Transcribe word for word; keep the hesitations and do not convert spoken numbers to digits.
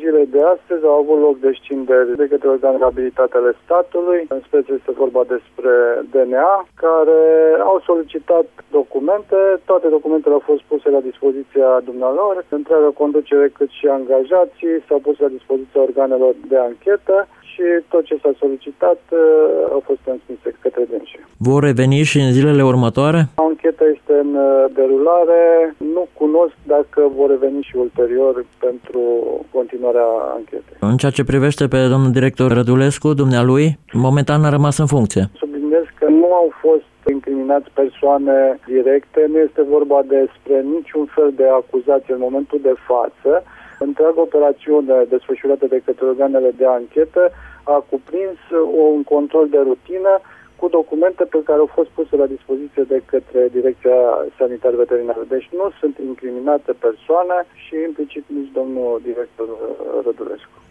zilei de astăzi au avut loc descinderi de către organele abilitate ale statului, în speță este vorba despre D N A, care au solicitat documente, toate documentele au fost puse la dispoziția dumnealor, întreaga conducere cât și angajații s-au pus la dispoziția organelor de anchetă și tot ce s-a solicitat a fost transmise către dânsii. Vor reveni și în zilele următoare? Ancheta este în derulare, nu cunosc dacă vor reveni și ulterior pentru continuarea anchetei. În ceea ce privește pe domnul director Rădulescu, dumnealui, momentan a rămas în funcție. Subliniez că nu au fost incriminați persoane directe, nu este vorba despre niciun fel de acuzație în momentul de față. Întreaga operațiune desfășurată de către organele de anchetă a cuprins un control de rutină cu documente pe care au fost puse la dispoziție de către Direcția Sanitar-Veterinară. Deci nu sunt incriminate persoane și implicit nici domnul director Rădulescu.